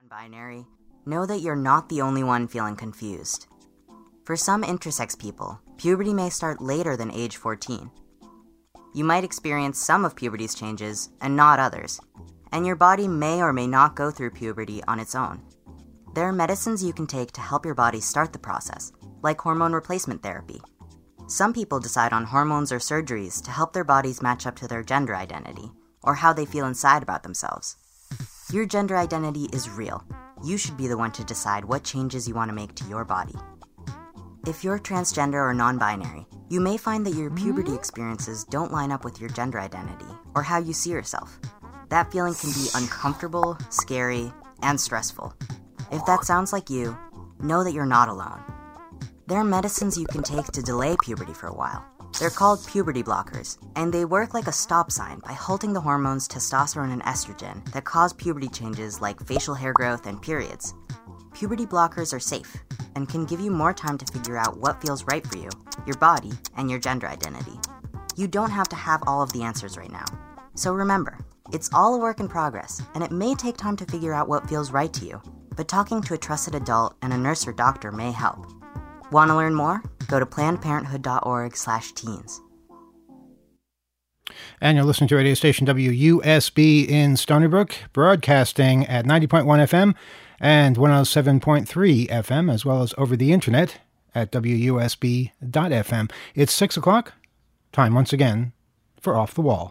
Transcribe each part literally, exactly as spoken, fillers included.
non-binary, know that you're not the only one feeling confused. For some intersex people, puberty may start later than age fourteen. You might experience some of puberty's changes and not others, and your body may or may not go through puberty on its own. There are medicines you can take to help your body start the process, like hormone replacement therapy. Some people decide on hormones or surgeries to help their bodies match up to their gender identity, or how they feel inside about themselves. Your gender identity is real. You should be the one to decide what changes you want to make to your body. If you're transgender or non-binary, you may find that your puberty experiences don't line up with your gender identity or how you see yourself. That feeling can be uncomfortable, scary, and stressful. If that sounds like you, know that you're not alone. There are medicines you can take to delay puberty for a while. They're called puberty blockers, and they work like a stop sign by halting the hormones testosterone and estrogen that cause puberty changes like facial hair growth and periods. Puberty blockers are safe and can give you more time to figure out what feels right for you, your body, and your gender identity. You don't have to have all of the answers right now. So remember, it's all a work in progress, and it may take time to figure out what feels right to you, but talking to a trusted adult and a nurse or doctor may help. Want to learn more? Go to plannedparenthood.org slash teens. And you're listening to radio station W U S B in Stony Brook, broadcasting at ninety point one F M and one oh seven point three F M, as well as over the internet at W U S B dot F M. It's six o'clock. Time once again for Off the Wall.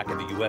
back in the U S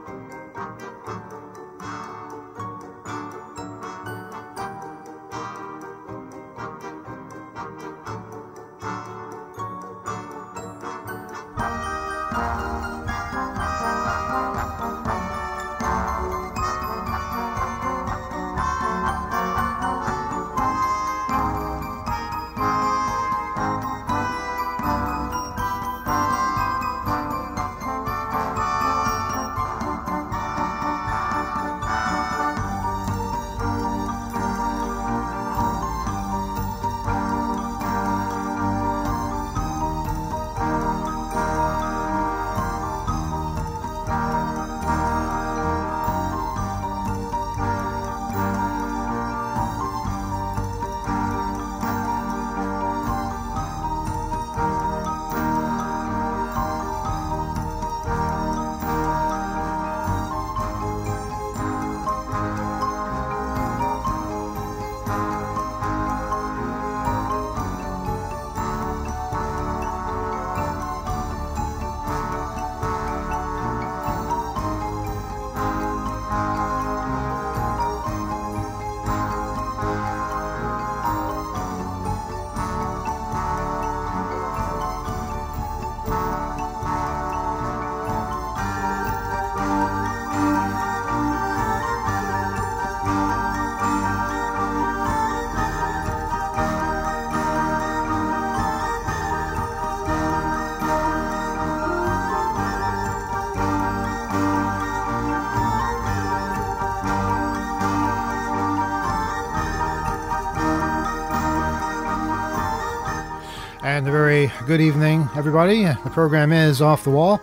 And a very good evening, everybody. The program is Off the Wall.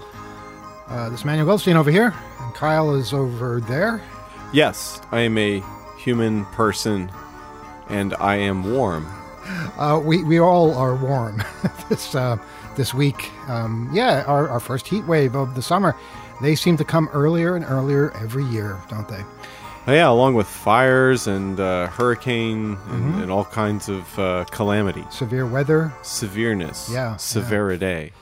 Uh, this is Manuel Goldstein over here, and Kyle is over there. Yes, I am a human person, and I am warm. Uh, we, we all are warm this uh, this week. Um, yeah, our, our first heat wave of the summer. They seem to come earlier and earlier every year, don't they? Oh, yeah, along with fires and uh, hurricane and, Mm-hmm. and all kinds of uh, calamity. Severe weather. Severeness. Yeah, Severity.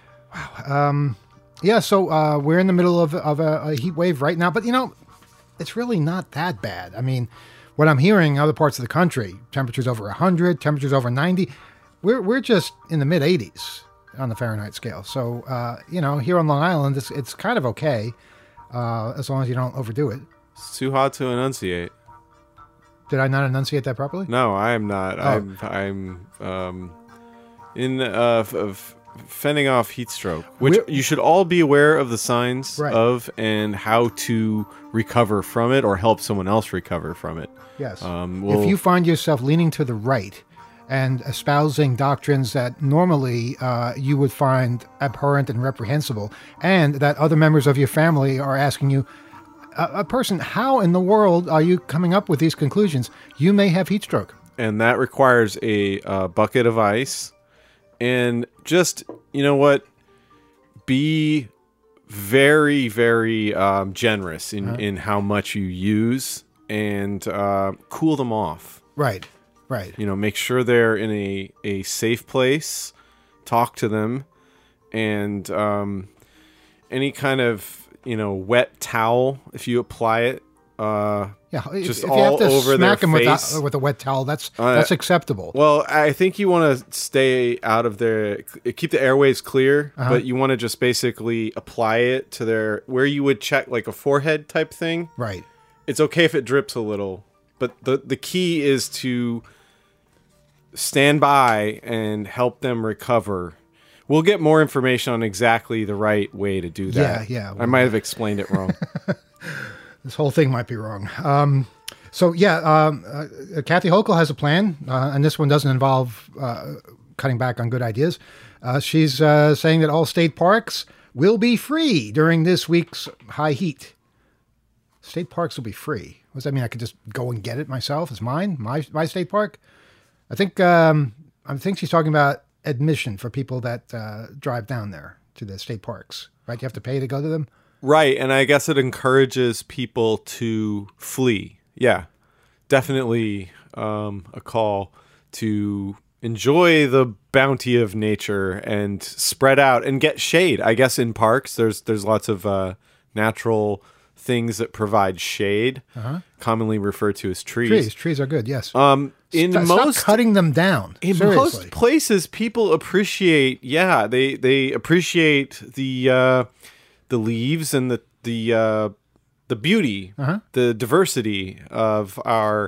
Um, yeah, so uh, we're in the middle of, of a, a heat wave right now, but you know, it's really not that bad. I mean, what I'm hearing in other parts of the country, temperatures over one hundred, temperatures over ninety, we're we're just in the mid eighties on the Fahrenheit scale. So, uh, you know, here on Long Island, it's, it's kind of okay, uh, as long as you don't overdo it. It's too hot to enunciate. Did I not enunciate that properly? No, I am not. Oh. I'm I'm um, in uh, f- of fending off heat stroke, which We're- you should all be aware of the signs Right. of and how to recover from it or help someone else recover from it. Yes. Um, we'll- If you find yourself leaning to the right and espousing doctrines that normally uh, you would find abhorrent and reprehensible, and that other members of your family are asking you, a, a person, how in the world are you coming up with these conclusions? You may have heat stroke. and that requires a uh, bucket of ice. And just, you know what, be very, very um, generous in, Uh-huh. in how much you use and uh, cool them off. Right, right. You know, make sure they're in a, a safe place, talk to them, and um, any kind of, you know, wet towel, if you apply it, uh, Yeah, if, just if all you have to over smack their them with face. a, with a wet towel, that's Uh, that's acceptable. Well, I think you want to stay out of their, keep the airways clear, Uh-huh. but you want to just basically apply it to their, where you would check like a forehead type thing. Right. It's okay if it drips a little, but the, the key is to stand by and help them recover. We'll get more information on exactly the right way to do that. Yeah, yeah. I might have explained it wrong. This whole thing might be wrong. Um, so yeah, um, uh, Kathy Hochul has a plan, uh, and this one doesn't involve uh, cutting back on good ideas. Uh, she's uh, saying that all state parks will be free during this week's high heat. State parks will be free. What does that mean? I could just go and get it myself? It's mine, my my state park. I think um, I think she's talking about admission for people that uh, drive down there to the state parks. Right? You have to pay to go to them. Right, and I guess it encourages people to flee. Yeah, definitely um, a call to enjoy the bounty of nature and spread out and get shade. I guess in parks, there's there's lots of uh, natural things that provide shade, uh-huh. commonly referred to as trees. Trees, trees are good. Yes. Um, in St- most stop cutting them down. In Seriously. most places, people appreciate. Yeah, they they appreciate the uh, the leaves and the the uh, the beauty, uh-huh. the diversity of our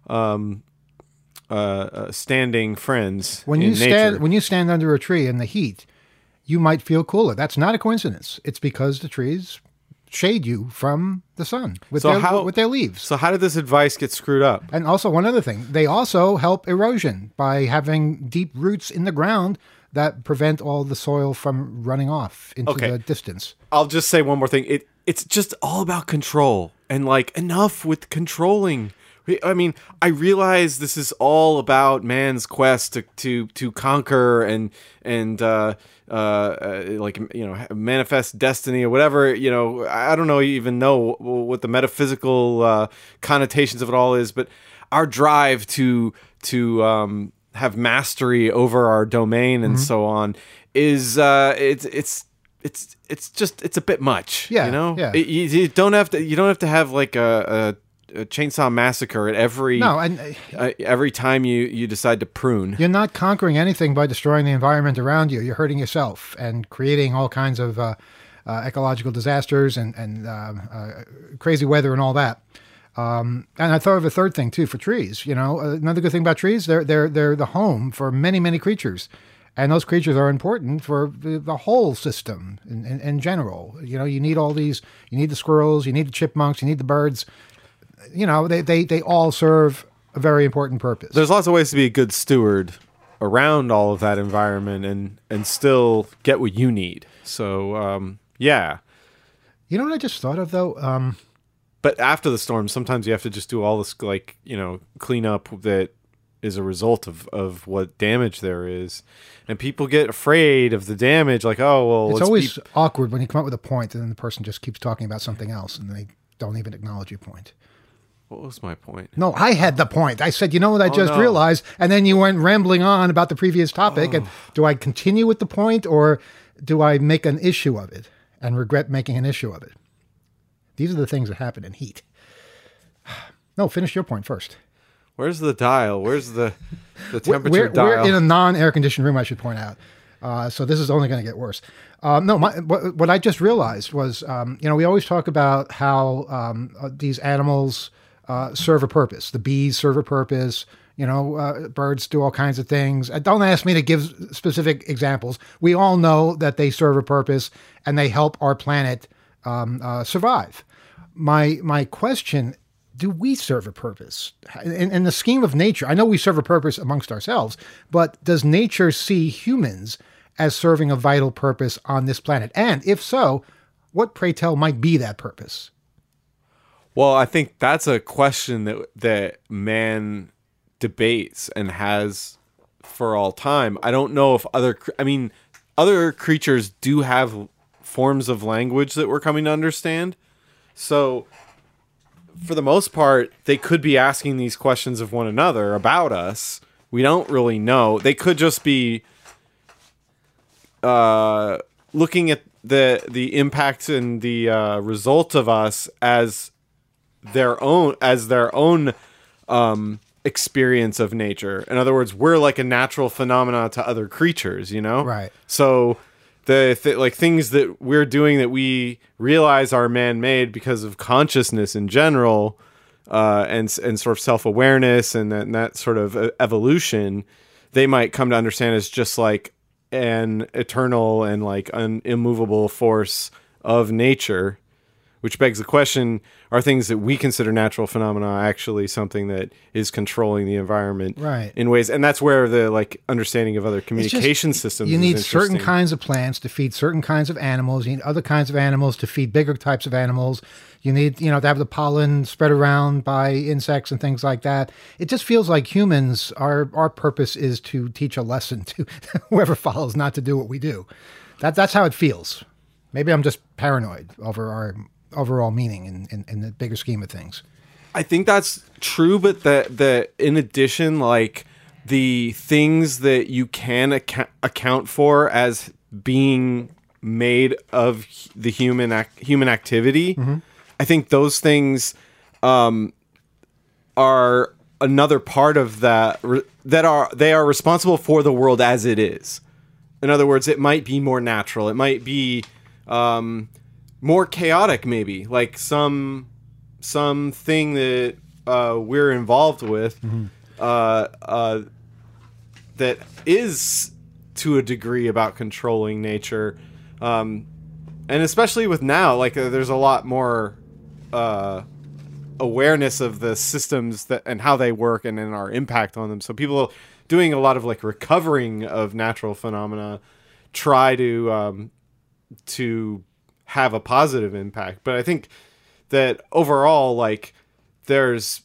um, uh, uh, standing friends. When in you nature. stand when you stand under a tree in the heat, you might feel cooler. That's not a coincidence. It's because the trees shade you from the sun with, so their, how, with their leaves. So how did this advice get screwed up? And also one other thing, they also help erosion by having deep roots in the ground that prevent all the soil from running off into okay. the distance. I'll just say one more thing. It It's just all about control and like enough with controlling. I mean, I realize this is all about man's quest to to, to conquer and and uh, uh, uh, like you know manifest destiny or whatever. You know, I don't know even know what the metaphysical uh, connotations of it all is, but our drive to to um, have mastery over our domain and mm-hmm. so on is uh, it's it's. It's it's just it's a bit much. Yeah, you know. Yeah. It, you, you don't have to you don't have to have like a. a a chainsaw massacre at every no, and uh, every time you, you decide to prune. You're not conquering anything by destroying the environment around you. You're hurting yourself and creating all kinds of uh, uh, ecological disasters and and uh, uh, crazy weather and all that. Um, and I thought of a third thing too for trees. You know, another good thing about trees, they're they're they're the home for many many creatures. And those creatures are important for the, the whole system in, in, in general. You know, you need all these, you need the squirrels, you need the chipmunks, you need the birds. You know, they, they, they all serve a very important purpose. There's lots of ways to be a good steward around all of that environment and, and still get what you need. So, um, yeah. You know what I just thought of, though? Um, but after the storm, sometimes you have to just do all this, like, you know, cleanup that is a result of, of what damage there is. And people get afraid of the damage, like, oh, well, it's let's always be... awkward when you come up with a point and then the person just keeps talking about something else and they don't even acknowledge your point. What was my point? No, I had the point. I said, you know what I oh, just no. realized? And then you went rambling on about the previous topic. Oh. And do I continue with the point or do I make an issue of it and regret making an issue of it? These are the things that happen in heat. No, finish your point first. Where's the dial? Where's the, the temperature we're, dial? We're in a non-air conditioned room, I should point out. Uh, so this is only going to get worse. Um, no, my, what, what I just realized was, um, you know, we always talk about how um, uh, these animals uh, serve a purpose. The bees serve a purpose. You know, uh, birds do all kinds of things. Uh, don't ask me to give specific examples. We all know that they serve a purpose and they help our planet um, uh, survive. My my question: do we serve a purpose in, in the scheme of nature? I know we serve a purpose amongst ourselves, but does nature see humans as serving a vital purpose on this planet? And if so, what, pray tell, might be that purpose? Well, I think that's a question that that man debates and has for all time. I don't know if other, I mean, other creatures do have forms of language that we're coming to understand. So for the most part, they could be asking these questions of one another about us. We don't really know. They could just be uh, looking at the the impact and the uh, result of us as their own as their own um, experience of nature. In other words, we're like a natural phenomena to other creatures, you know? Right. So the th- like things that we're doing that we realize are man-made because of consciousness in general, uh, and and sort of self-awareness and that, and that sort of evolution, they might come to understand as just like an eternal and like an immovable force of nature. Which begs the question, are things that we consider natural phenomena actually something that is controlling the environment right. in ways? And that's where the like understanding of other communication just, systems you is need interesting. certain kinds of plants to feed certain kinds of animals. You need other kinds of animals to feed bigger types of animals. You need, you know, to have the pollen spread around by insects and things like that. It just feels like humans, our our purpose is to teach a lesson to whoever follows not to do what we do. That, that's how it feels. Maybe I'm just paranoid over our overall meaning in, in, in the bigger scheme of things. I think that's true, but that that in addition, like the things that you can account, account for as being made of h- the human ac- human activity. Mm-hmm. I think those things um, are another part of that re- that are they are responsible for the world as it is. In other words, it might be more natural. It might be um, more chaotic, maybe like some some thing that uh, we're involved with Mm-hmm. uh, uh, that is to a degree about controlling nature. Um, and especially with now, like uh, there's a lot more uh, awareness of the systems that and how they work and then our impact on them. So people doing a lot of like recovering of natural phenomena try to um, to have a positive impact. But I think that overall, like there's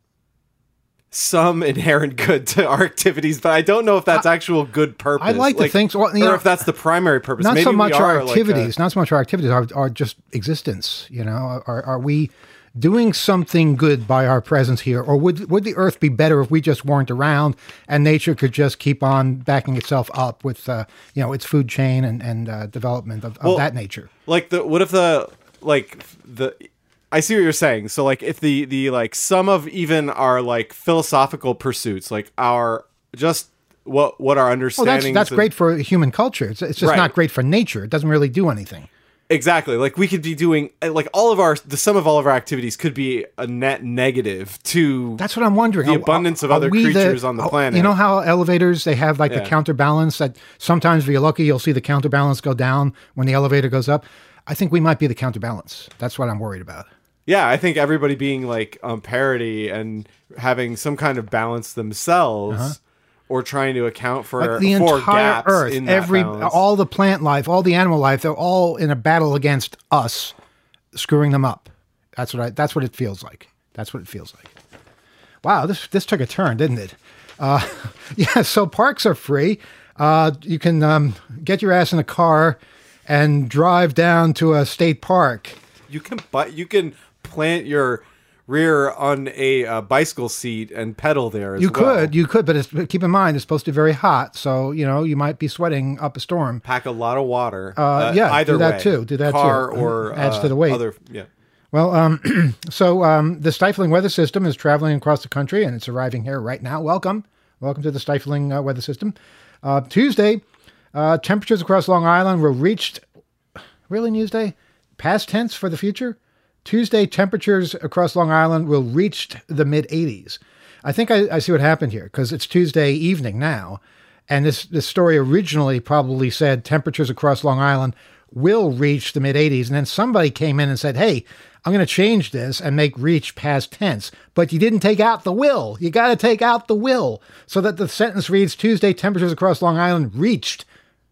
some inherent good to our activities, but I don't know if that's actual good purpose. I'd like to think so. Well, you or know, if that's the primary purpose. Not Maybe so we much our are like activities, a- not so much our activities, our, our just existence. You know, are are we doing something good by our presence here, or would would the Earth be better if we just weren't around and nature could just keep on backing itself up with uh, you know its food chain and and uh, development of, of Well, that nature? like the what if the like the I see what you're saying. So like if the the like some of even our like philosophical pursuits, like our just what what our Well, understanding that's that's great for human culture. It's it's just Right. not great for nature. It doesn't really do anything. Exactly. Like we could be doing like all of our the sum of all of our activities could be a net negative to That's what I'm wondering. the Are- abundance of are other we creatures on the oh, planet. You know how elevators, they have like the Yeah. counterbalance that sometimes if you're lucky, you'll see the counterbalance go down when the elevator goes up. I think we might be the counterbalance. That's what I'm worried about. Yeah, I think everybody being like on parity and having some kind of balance themselves, or trying to account for Uh-huh. Like the for entire gaps Earth, in that every balance. all the plant life, all the animal life, they're all in a battle against us, screwing them up. That's what I. That's what it feels like. That's what it feels like. Wow, this this took a turn, didn't it? Uh, yeah. So parks are free. Uh, you can um, get your ass in a car and drive down to a state park. You can but you can plant your rear on a uh, bicycle seat and pedal there as You well. could, you could, but it's, but keep in mind it's supposed to be very hot, so you know you might be sweating up a storm. Pack a lot of water. Uh, yeah, either do that way. too, do that Car too. or Adds uh, to the weight. Other, yeah. Well, um, so um, the stifling weather system is traveling across the country, and it's arriving here right now. Welcome, welcome to the stifling uh, weather system. Uh, Tuesday, uh, temperatures across Long Island will reach. Really, Newsday? Past tense for the future. Tuesday, temperatures across Long Island will reach the mid eighties. I think I, I see what happened here because it's Tuesday evening now, and this this story originally probably said temperatures across Long Island will reach the mid eighties, and then somebody came in and said, "Hey, I'm going to change this and make reach past tense." But you didn't take out the will. You got to take out the will so that the sentence reads Tuesday, temperatures across Long Island reached.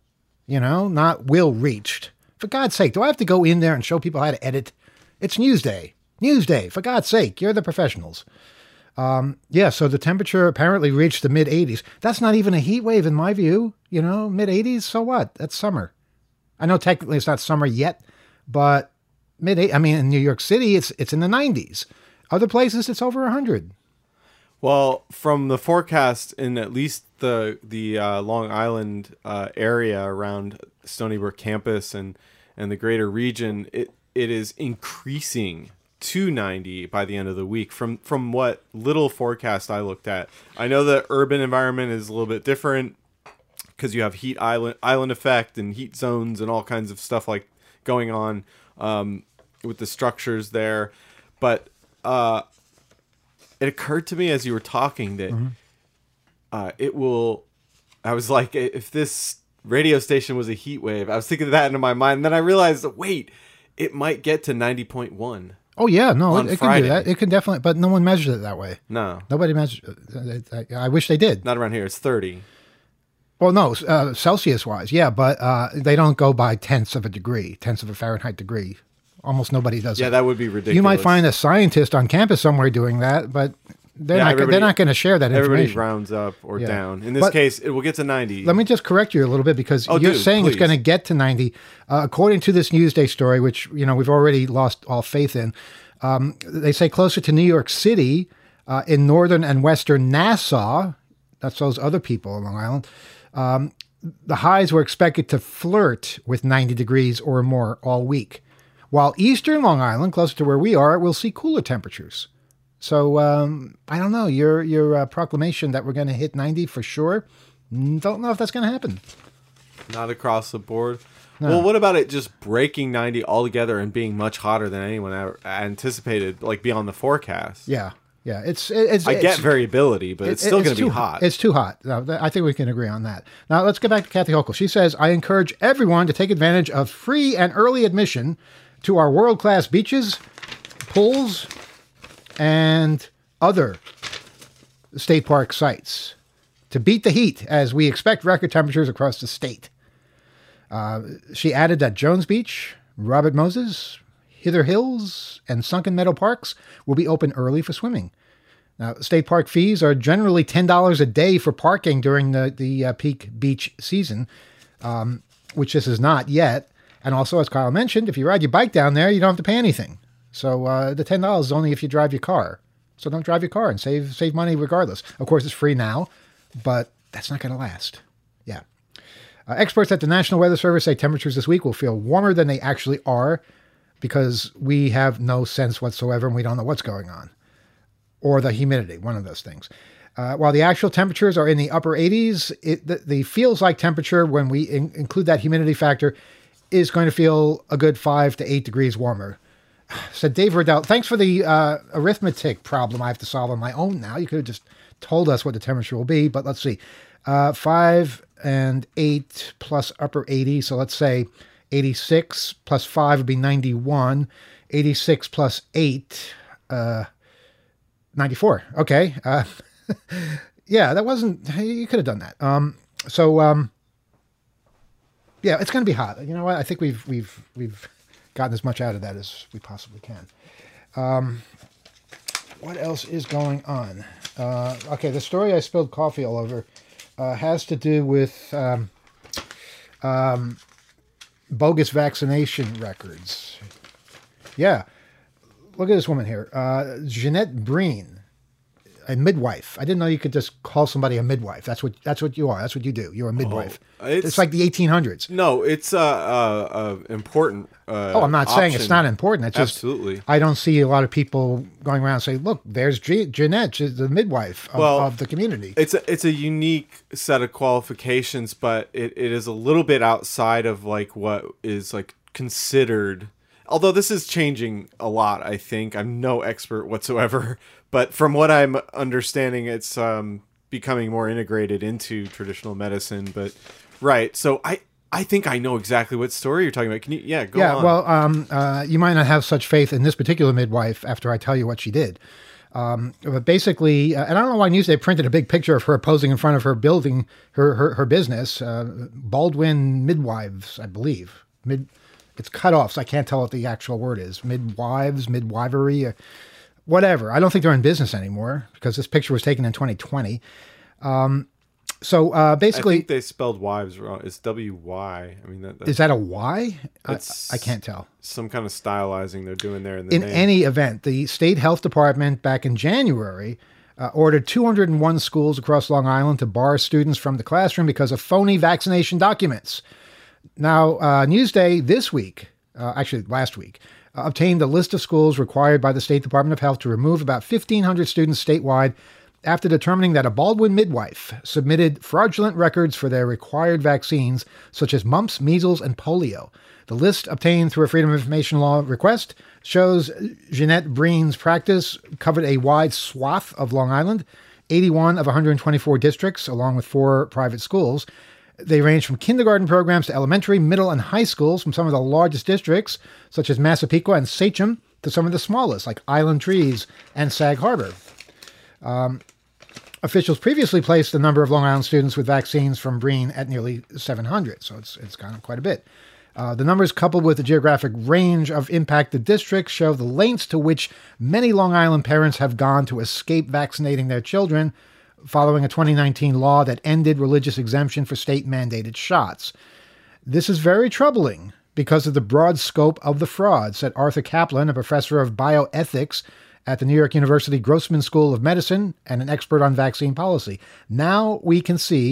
You know, not will reached. For God's sake, do I have to go in there and show people how to edit? It's Newsday. Newsday, for God's sake, you're the professionals. Um, yeah, so the temperature apparently reached the mid eighties. That's not even a heat wave in my view. You know, mid eighties, so what? That's summer. I know technically it's not summer yet, but mid I mean, in New York City, it's it's in the nineties. Other places, it's over one hundred. Well, from the forecast in at least the the uh, Long Island uh, area around Stony Brook campus and and the greater region, it it is increasing to ninety by the end of the week. From from what little forecast I looked at, I know the urban environment is a little bit different because you have heat island island effect and heat zones and all kinds of stuff like going on um, with the structures there, but. Uh, It occurred to me as you were talking that Mm-hmm. uh, it will. I was like, if this radio station was a heat wave, I was thinking of that into my mind. And then I realized, wait, it might get to ninety point one. Oh yeah, no, On it, it can Friday. do that. It can definitely, but no one measures it that way. No, Nobody measures. I, I wish they did. not around here. It's thirty. Well, no, uh, Celsius wise, yeah, but uh, they don't go by tenths of a degree, tenths of a Fahrenheit degree. Almost nobody does Yeah, it. that would be ridiculous. You might find a scientist on campus somewhere doing that, but they're Yeah, not. everybody- They're not going to share that Everybody information. rounds up or Yeah. down. In this But- case, it will get to ninety. Let me just correct you a little bit because Oh, you're do, saying it's please. going to get to ninety. Uh, according to this Newsday story, which you know we've already lost all faith in, um, they say closer to New York City, uh, in northern and western Nassau, that's those other people on Long Island, um, the highs were expected to flirt with ninety degrees or more all week, while eastern Long Island, closer to where we are, will see cooler temperatures. So um, I don't know, your your uh, proclamation that we're going to hit ninety for sure, don't know if that's going to happen. Not across the board. No. Well, what about it just breaking ninety altogether and being much hotter than anyone ever anticipated, like beyond the forecast? Yeah, yeah. It's it's. I it's, get variability, but it, it's still it's going to be too, hot. It's too hot. No, I think we can agree on that. Now let's get back to Kathy Hochul. She says, "I encourage everyone to take advantage of free and early admission to our world-class beaches, pools, and other state park sites to beat the heat as we expect record temperatures across the state." Uh, she added that Jones Beach, Robert Moses, Hither Hills, and Sunken Meadow Parks will be open early for swimming. Now, state park fees are generally ten dollars a day for parking during the, the uh, peak beach season, um, which this is not yet. And also, as Kyle mentioned, if you ride your bike down there, you don't have to pay anything. So uh, the ten dollars is only if you drive your car. So don't drive your car and save save money regardless. Of course, it's free now, but that's not going to last. Yeah. Uh, experts at the National Weather Service say temperatures this week will feel warmer than they actually are because we have no sense whatsoever and we don't know what's going on. Or the humidity, one of those things. Uh, while the actual temperatures are in the upper eighties, it, the, the feels like temperature, when we in, include that humidity factor, is going to feel a good five to eight degrees warmer. Said Dave Riddell, thanks for the uh, arithmetic problem I have to solve on my own now. You could have just told us what the temperature will be, but let's see. Uh, five and eight plus upper eighty. So let's say eighty-six plus five would be ninety-one. eighty-six plus eight, uh, ninety-four. Okay. Uh, yeah, that wasn't, you could have done that. Um, so, um, yeah, it's going to be hot. You know what? I think we've, we've, we've gotten as much out of that as we possibly can. Um, what else is going on? Uh, okay. The story I spilled coffee all over Uh, has to do with um, um, bogus vaccination records. Yeah. Look at this woman here. Uh, Jeanette Breen, a midwife. I didn't know you could just call somebody a midwife. That's what that's what you are. That's what you do. You're a midwife. Oh, it's, it's like the eighteen hundreds. No, it's uh, uh, uh, important. Uh, oh, I'm not option. saying it's not important. It's just, absolutely. I don't see a lot of people going around saying, look, there's G- Jeanette. She's the midwife of, well, of the community. It's a, it's a unique set of qualifications, but it, it is a little bit outside of like what is like considered. Although this is changing a lot, I think. I'm no expert whatsoever, but from what I'm understanding, it's um, becoming more integrated into traditional medicine. But right, so I, I think I know exactly what story you're talking about. Can you? Yeah, go yeah, on. Yeah, well, um, uh, you might not have such faith in this particular midwife after I tell you what she did. Um, but basically, uh, and I don't know why Newsday printed a big picture of her posing in front of her building, her her, her business, uh, Baldwin Midwives, I believe. Mid. It's cut off, so I can't tell what the actual word is. Midwives, midwivery, uh, whatever. I don't think they're in business anymore because this picture was taken in twenty twenty. Um, so uh, basically... I think they spelled wives wrong. It's W Y. I mean, that, is that a Y? I, I can't tell. Some kind of stylizing they're doing there in the In name. any event, the state health department back in January uh, ordered two hundred one schools across Long Island to bar students from the classroom because of phony vaccination documents. Now, uh, Newsday this week, uh, actually last week, uh, obtained a list of schools required by the State Department of Health to remove about fifteen hundred students statewide after determining that a Baldwin midwife submitted fraudulent records for their required vaccines, such as mumps, measles, and polio. The list obtained through a Freedom of Information Law request shows Jeanette Breen's practice covered a wide swath of Long Island, eighty-one of one hundred twenty-four districts, along with four private schools. They range from kindergarten programs to elementary, middle, and high schools from some of the largest districts, such as Massapequa and Sachem, to some of the smallest, like Island Trees and Sag Harbor. Um, officials previously placed the number of Long Island students with vaccines from Breen at nearly seven hundred, so it's it's gone up quite a bit. Uh, the numbers, coupled with the geographic range of impacted districts, show the lengths to which many Long Island parents have gone to escape vaccinating their children, following a twenty nineteen law that ended religious exemption for state-mandated shots. This is very troubling because of the broad scope of the fraud, said Arthur Kaplan, a professor of bioethics at the New York University Grossman School of Medicine and an expert on vaccine policy. Now we can see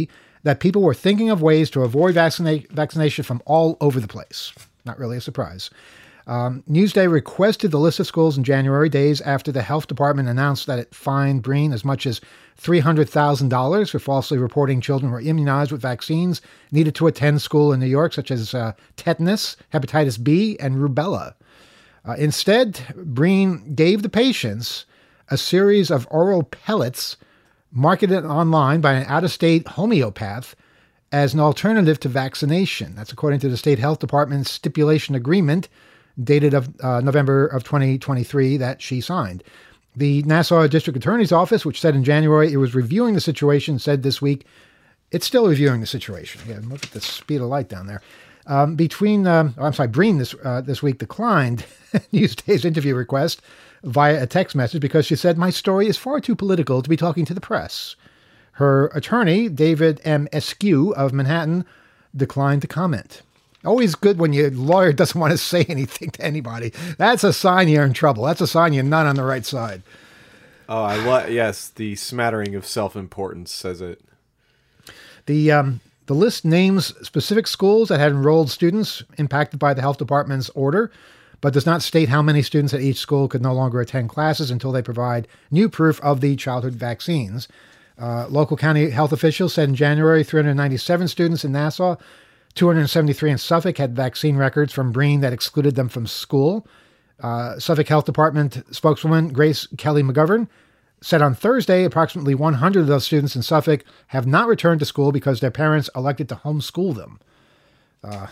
that people were thinking of ways to avoid vaccina- vaccination from all over the place. Not really a surprise. Um, Newsday requested the list of schools in January, days after the health department announced that it fined Breen as much as three hundred thousand dollars for falsely reporting children were immunized with vaccines needed to attend school in New York, such as uh, tetanus, hepatitis B, and rubella. Uh, instead, Breen gave the patients a series of oral pellets marketed online by an out-of-state homeopath as an alternative to vaccination. That's according to the state health department's stipulation agreement dated of uh, November of twenty twenty-three that she signed. The Nassau District Attorney's Office, which said in January it was reviewing the situation, said this week it's still reviewing the situation. Yeah, look at the speed of light down there. Um, between, um, oh, I'm sorry, Breen this uh, this week declined Newsday's interview request via a text message because she said, my story is far too political to be talking to the press. Her attorney, David M. Eskew of Manhattan, declined to comment. Always good when your lawyer doesn't want to say anything to anybody. That's a sign you're in trouble. That's a sign you're not on the right side. Oh, I love, yes, the smattering of self-importance says it. The um, the list names specific schools that had enrolled students impacted by the health department's order, but does not state how many students at each school could no longer attend classes until they provide new proof of the childhood vaccines. Uh, local county health officials said in January, three hundred ninety-seven students in Nassau, two hundred seventy-three in Suffolk had vaccine records from Breen that excluded them from school. Uh, Suffolk Health Department spokeswoman Grace Kelly McGovern said on Thursday approximately one hundred of those students in Suffolk have not returned to school because their parents elected to homeschool them. Uh,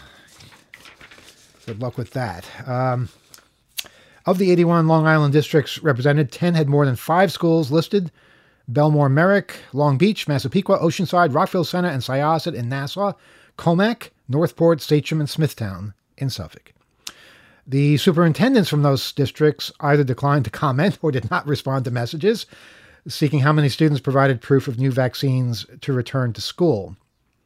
good luck with that. Um, of the eighty-one Long Island districts represented, ten had more than five schools listed. Belmore Merrick, Long Beach, Massapequa, Oceanside, Rockville Center, and Syosset in Nassau. Comac, Northport, Sachem, and Smithtown in Suffolk. The superintendents from those districts either declined to comment or did not respond to messages seeking how many students provided proof of new vaccines to return to school.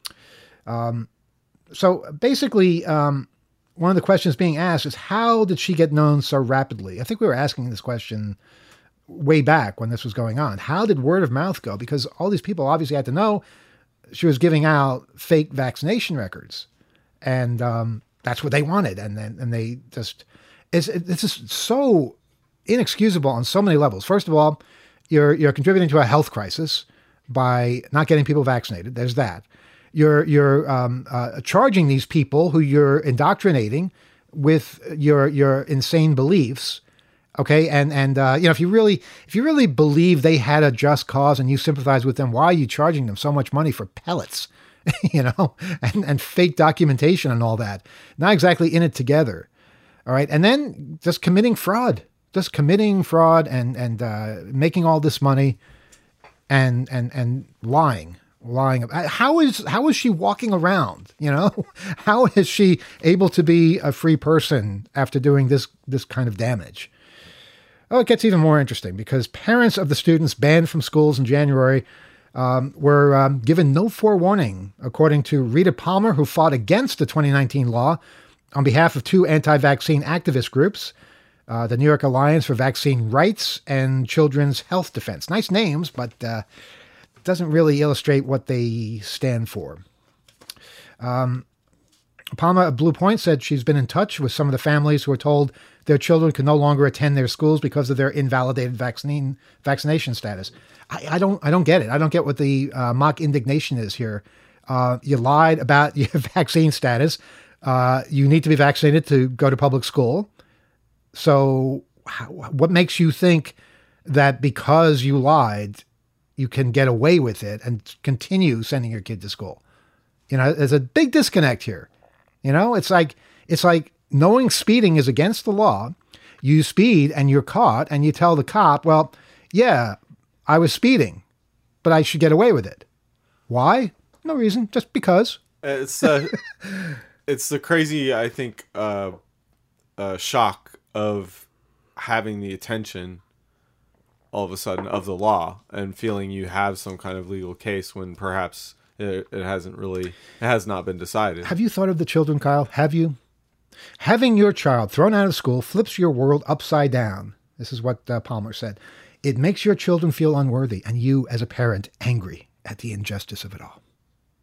Um, so basically, um, one of the questions being asked is, how did she get known so rapidly? I think we were asking this question way back when this was going on. How did word of mouth go? Because all these people obviously had to know she was giving out fake vaccination records, and um, that's what they wanted. And then, and they just, it's, it's just so inexcusable on so many levels. First of all, you're, you're contributing to a health crisis by not getting people vaccinated. There's that. You're, you're um, uh, charging these people who you're indoctrinating with your, your insane beliefs. Okay. And, and, uh, you know, if you really, if you really believe they had a just cause and you sympathize with them, why are you charging them so much money for pellets, you know, and, and fake documentation and all that? Not exactly in it together. All right. And then just committing fraud, just committing fraud and, and, uh, making all this money and, and, and lying, lying. How is, how is she walking around? You know, how is she able to be a free person after doing this, this kind of damage? Oh, it gets even more interesting because parents of the students banned from schools in January um, were um, given no forewarning, according to Rita Palmer, who fought against the twenty nineteen law on behalf of two anti-vaccine activist groups, uh, the New York Alliance for Vaccine Rights and Children's Health Defense. Nice names, but uh, doesn't really illustrate what they stand for. Um, Palmer of Blue Point said she's been in touch with some of the families who were told their children could no longer attend their schools because of their invalidated vaccine vaccination status. I, I don't, I don't get it. I don't get what the uh, mock indignation is here. Uh, you lied about your vaccine status. Uh, you need to be vaccinated to go to public school. So, how, what makes you think that because you lied, you can get away with it and continue sending your kid to school? You know, there's a big disconnect here. You know, it's like, it's like knowing speeding is against the law. You speed and you're caught and you tell the cop, well, yeah, I was speeding, but I should get away with it. Why? No reason, just because. It's uh, it's the crazy, I think, uh, uh, shock of having the attention all of a sudden of the law and feeling you have some kind of legal case when perhaps it, it hasn't really, it has not been decided. Have you thought of the children, Kyle? Have you? Having your child thrown out of school flips your world upside down. This is what uh, Palmer said. It makes your children feel unworthy and you, as a parent, angry at the injustice of it all.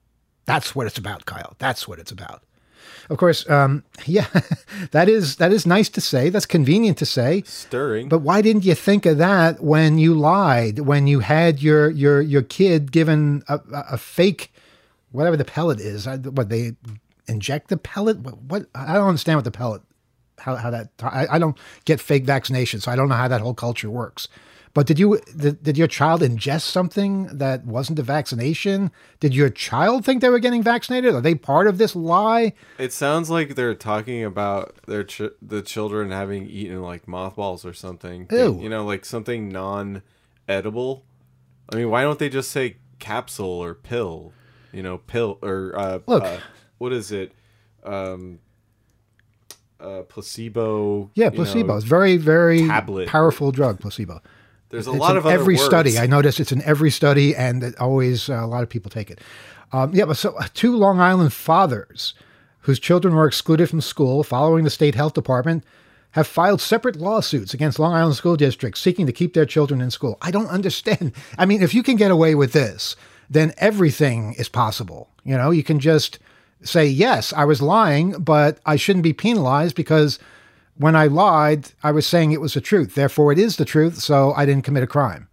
That's what it's about, Kyle. That's what it's about. Of course, um, yeah, that is that is nice to say. That's convenient to say. Stirring. But why didn't you think of that when you lied, when you had your your your kid given a, a fake, whatever the pellet is? What, they inject the pellet? What, what I don't understand what the pellet, how how that. I, I don't get fake vaccinations, so I don't know how that whole culture works. But did you did, did your child ingest something that wasn't a vaccination? Did your child think they were getting vaccinated? Are they part of this lie? It sounds like they're talking about their ch- the children having eaten like mothballs or something. Ew. You know, like something non-edible. I mean, why don't they just say capsule or pill? You know, pill or uh, Look, uh, what is it? Um, uh, placebo. Yeah, you placebo. know, It's very very tablet. powerful drug. Placebo. There's a It's lot in of other every words. study. I notice it's in every study, and it always uh, a lot of people take it. Um, yeah, but so uh, two Long Island fathers whose children were excluded from school following the state health department have filed separate lawsuits against Long Island school districts seeking to keep their children in school. I don't understand. I mean, if you can get away with this, then everything is possible. You know, you can just say, yes, I was lying, but I shouldn't be penalized because when I lied, I was saying it was the truth. Therefore, it is the truth, so I didn't commit a crime.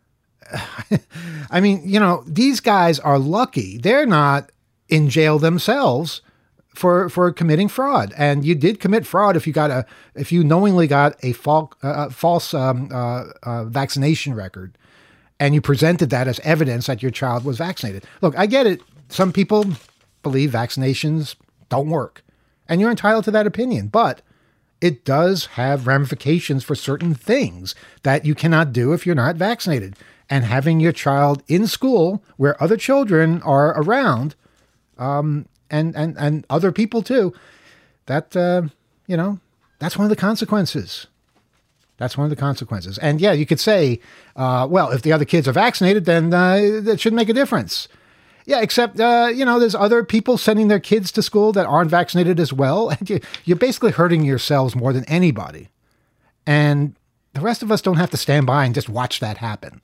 I mean, you know, these guys are lucky. They're not in jail themselves for for committing fraud. And you did commit fraud if you got a if you knowingly got a fal- uh, false um, uh, uh, vaccination record, and you presented that as evidence that your child was vaccinated. Look, I get it. Some people believe vaccinations don't work, and you're entitled to that opinion, but it does have ramifications for certain things that you cannot do if you're not vaccinated. And having your child in school where other children are around, um, and, and, and other people too, that, uh, you know, that's one of the consequences. That's one of the consequences. And yeah, you could say, uh, well, if the other kids are vaccinated, then uh, it shouldn't make a difference. Yeah, except, uh, you know, there's other people sending their kids to school that aren't vaccinated as well. And you, you're basically hurting yourselves more than anybody. And the rest of us don't have to stand by and just watch that happen.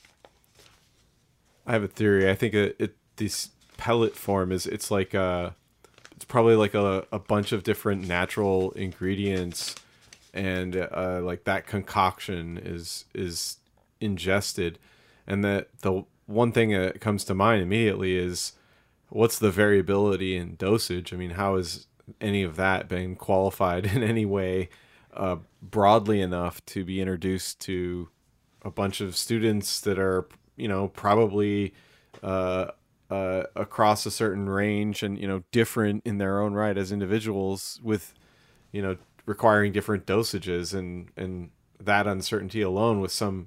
I have a theory. I think it, it this pellet form is it's like a, it's probably like a, a bunch of different natural ingredients, and uh, like that concoction is is ingested, and that the one thing that comes to mind immediately is what's the variability in dosage? I mean, how has any of that been qualified in any way uh, broadly enough to be introduced to a bunch of students that are, you know, probably uh, uh, across a certain range and, you know, different in their own right as individuals with, you know, requiring different dosages, and, and that uncertainty alone with some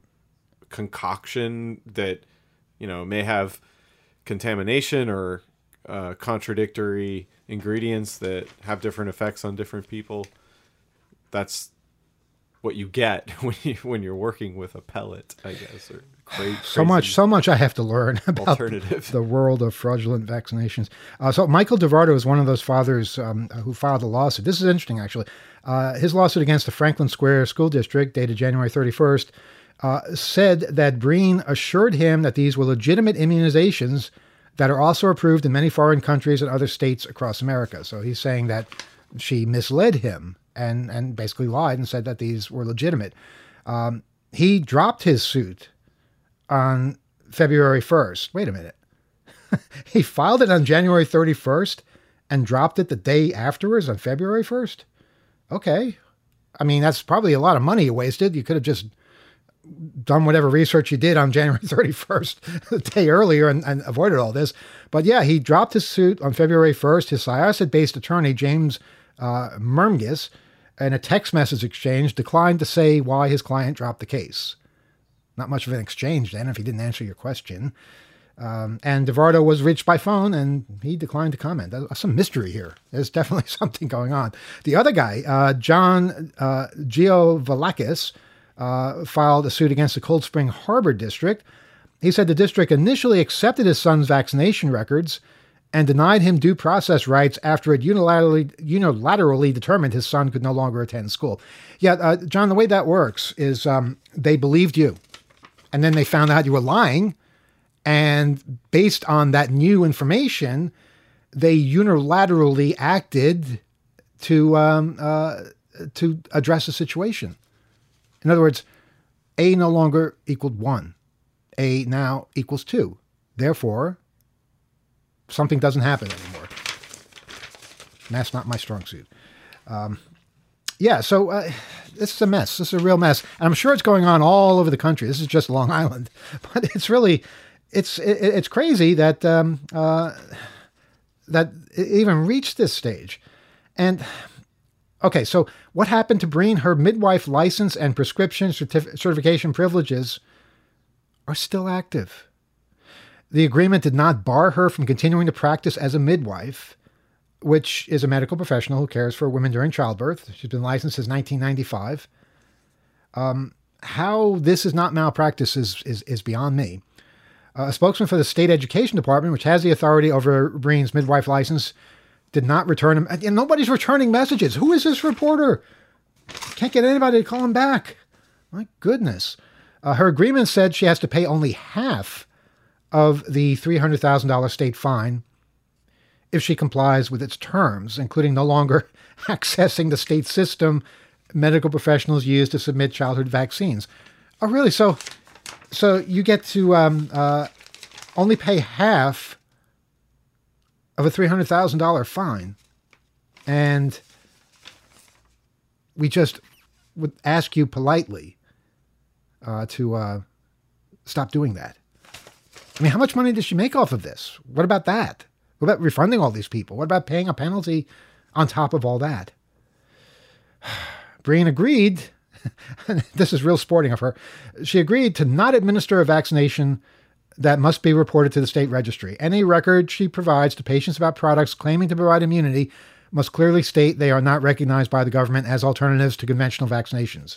concoction that, you know, may have contamination or uh, contradictory ingredients that have different effects on different people. That's what you get when you when you're working with a pellet, I guess. Or crazy, so much, so much I have to learn about alternative. the world of fraudulent vaccinations. Uh, so Michael DeVardo is one of those fathers um, who filed a lawsuit. This is interesting, actually. Uh, his lawsuit against the Franklin Square School District, dated January thirty-first, uh, said that Breen assured him that these were legitimate immunizations that are also approved in many foreign countries and other states across America. So he's saying that she misled him and, and basically lied and said that these were legitimate. Um, he dropped his suit on February first. Wait a minute. He filed it on January thirty-first and dropped it the day afterwards on February first? Okay. I mean, that's probably a lot of money you wasted. You could have just done whatever research you did on January thirty-first, the day earlier, and, and avoided all this. But yeah, he dropped his suit on February first. His Syosset-based attorney, James uh, Mermgis, in a text message exchange, declined to say why his client dropped the case. Not much of an exchange then, if he didn't answer your question. Um, and DeVardo was reached by phone, and he declined to comment. There's some mystery here. There's definitely something going on. The other guy, uh, John uh, Giovalakis, uh, filed a suit against the Cold Spring Harbor District. He said the district initially accepted his son's vaccination records and denied him due process rights after it unilaterally, unilaterally determined his son could no longer attend school. Yeah, uh, John, the way that works is um, they believed you, and then they found out you were lying, And based on that new information, they unilaterally acted to um, uh, to address the situation. In other words, A no longer equaled one. A now equals two. Therefore, something doesn't happen anymore. And that's not my strong suit. Um, yeah, so uh, this is a mess. This is a real mess. And I'm sure it's going on all over the country. This is just Long Island. But it's really, it's it, it's crazy that that uh, that it even reached this stage. And, okay, so what happened to Breen? Her midwife license and prescription certif- certification privileges are still active. The agreement did not bar her from continuing to practice as a midwife, which is a medical professional who cares for women during childbirth. She's been licensed since nineteen ninety-five. Um, how this is not malpractice is, is, is beyond me. Uh, a spokesman for the state education department, which has the authority over Breen's midwife license, did not return him. And nobody's returning messages. Who is this reporter? Can't get anybody to call him back. My goodness. Uh, her agreement said she has to pay only half of the three hundred thousand dollars state fine if she complies with its terms, including no longer accessing the state system medical professionals use to submit childhood vaccines. Oh, really? So, so you get to um, uh, only pay half of a three hundred thousand dollars fine, and we just would ask you politely uh, to uh, stop doing that. I mean, how much money does she make off of this? What about that? What about refunding all these people? What about paying a penalty on top of all that? Breen agreed, this is real sporting of her, she agreed to not administer a vaccination that must be reported to the state registry. Any record she provides to patients about products claiming to provide immunity must clearly state they are not recognized by the government as alternatives to conventional vaccinations.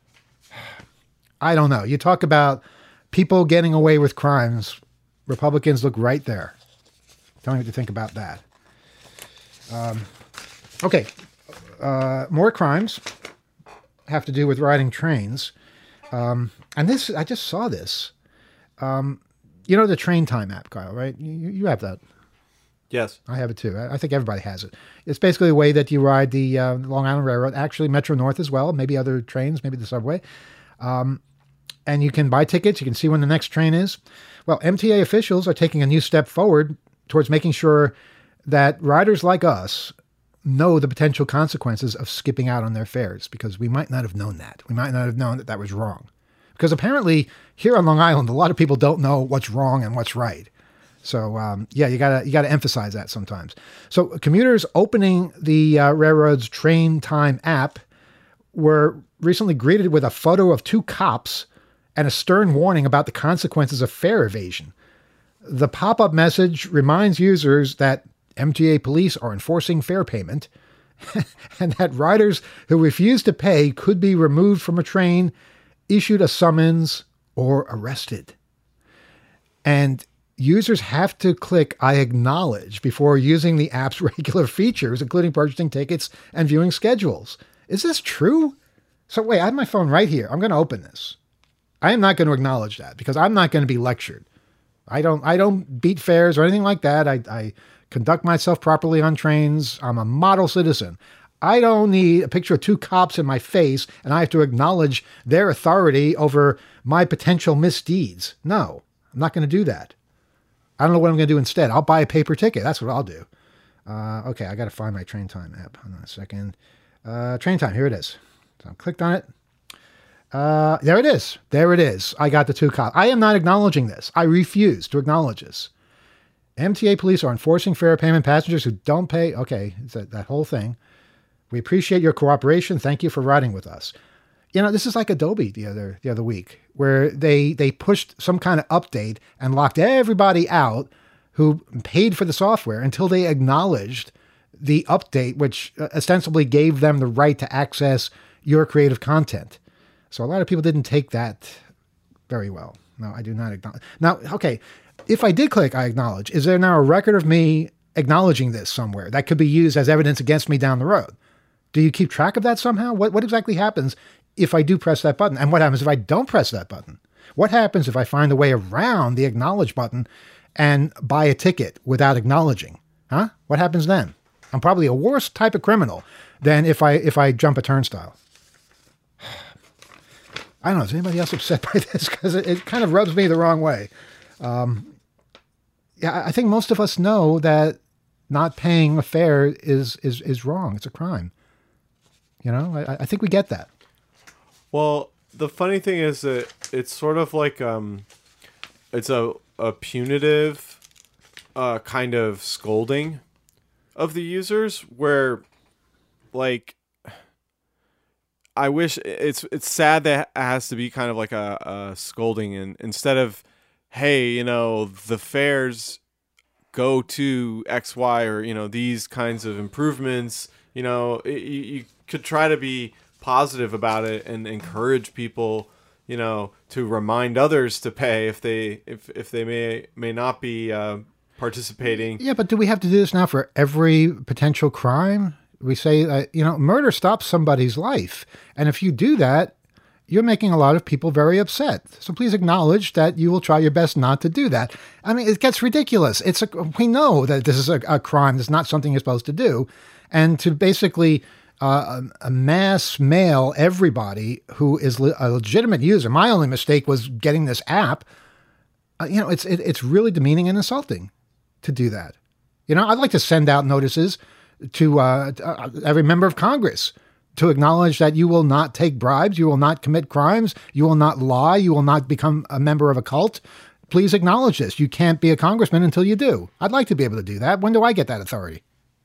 I don't know. You talk about people getting away with crimes. Republicans look right there. Tell me what you think about that. Um, okay. Uh, more crimes have to do with riding trains. Um, and this, I just saw this. Um, you know the Train Time app, Kyle, right? You, you have that. Yes. I have it too. I, I think everybody has it. It's basically a way that you ride the uh, Long Island Railroad, actually Metro North as well, maybe other trains, maybe the subway. Um, and you can buy tickets. You can see when the next train is. Well, M T A officials are taking a new step forward towards making sure that riders like us know the potential consequences of skipping out on their fares, because we might not have known that. We might not have known that that was wrong. Because apparently here on Long Island, a lot of people don't know what's wrong and what's right. So, um, yeah, you gotta, you gotta emphasize that sometimes. So commuters opening the uh, railroad's Train Time app were recently greeted with a photo of two cops and a stern warning about the consequences of fare evasion. The pop-up message reminds users that M T A police are enforcing fare payment and that riders who refuse to pay could be removed from a train, issued a summons, or arrested. And users have to click I acknowledge before using the app's regular features, including purchasing tickets and viewing schedules. Is this true? So wait, I have my phone right here. I'm going to open this. I am not going to acknowledge that because I'm not going to be lectured. I don't, I don't beat fares or anything like that. I, I conduct myself properly on trains. I'm a model citizen. I don't need a picture of two cops in my face and I have to acknowledge their authority over my potential misdeeds. No, I'm not going to do that. I don't know what I'm going to do instead. I'll buy a paper ticket. That's what I'll do. Uh, okay, I got to find my Train Time app. Hold on a second. Uh, Train Time, here it is. So I clicked on it. Uh, there it is. There it is. I got the two cops. I am not acknowledging this. I refuse to acknowledge this. M T A police are enforcing fare payment passengers who don't pay. Okay, it's that, that whole thing. We appreciate your cooperation. Thank you for riding with us. You know, this is like Adobe the other the other week, where they they pushed some kind of update and locked everybody out who paid for the software until they acknowledged the update, which ostensibly gave them the right to access your creative content. So a lot of people didn't take that very well. No, I do not acknowledge. Now, okay, if I did click I acknowledge, is there now a record of me acknowledging this somewhere that could be used as evidence against me down the road? Do you keep track of that somehow? What what exactly happens if I do press that button? And what happens if I don't press that button? What happens if I find a way around the acknowledge button and buy a ticket without acknowledging? Huh? What happens then? I'm probably a worse type of criminal than if I if I jump a turnstile. I don't know. Is anybody else upset by this? Because it, it kind of rubs me the wrong way. Um, yeah, I think most of us know that not paying a fare is is is wrong. It's a crime. You know, I, I think we get that. Well, the funny thing is that it's sort of like um, it's a a punitive uh, kind of scolding of the users, where like I wish it's it's sad that it has to be kind of like a, a scolding, and instead of, hey, you know, the fares go to X, Y, or, you know, these kinds of improvements, you know, it, you, you could try to be positive about it and encourage people, you know, to remind others to pay if they if if they may may not be uh, participating. Yeah, but do we have to do this now for every potential crime? We say, uh, you know, murder stops somebody's life, and if you do that, you're making a lot of people very upset. So please acknowledge that you will try your best not to do that. I mean, it gets ridiculous. It's a, we know that this is a, a crime. It's not something you're supposed to do. And to basically uh, a mass mail everybody who is le- a legitimate user. My only mistake was getting this app. Uh, you know, it's it, it's really demeaning and insulting to do that. You know, I'd like to send out notices to uh, uh, every member of Congress to acknowledge that you will not take bribes, you will not commit crimes, you will not lie, you will not become a member of a cult. Please acknowledge this. You can't be a congressman until you do. I'd like to be able to do that. When do I get that authority?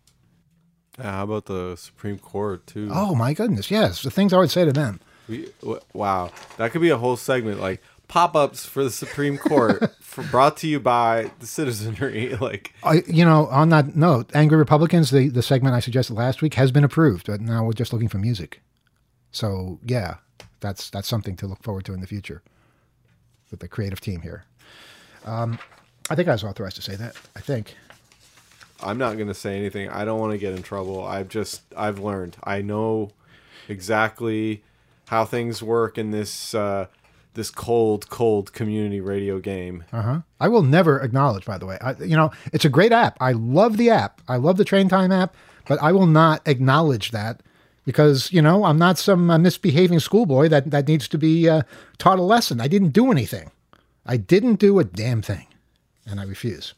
Yeah, how about the Supreme Court, too? Oh, my goodness, yes. The things I would say to them. We, w- wow. That could be a whole segment, like pop-ups for the Supreme Court, for, brought to you by the citizenry. Like, I, you know, on that note, Angry Republicans, the, the segment I suggested last week, has been approved, but now we're just looking for music. So, yeah, that's that's something to look forward to in the future with the creative team here. Um, I think I was authorized to say that, I think. I'm not going to say anything. I don't want to get in trouble. I've just, I've learned. I know exactly how things work in this uh, this cold, cold community radio game. Uh-huh. I will never acknowledge, by the way. I, you know, it's a great app. I love the app. I love the Train Time app, but I will not acknowledge that because, you know, I'm not some uh, misbehaving schoolboy that, that needs to be uh, taught a lesson. I didn't do anything. I didn't do a damn thing, and I refuse.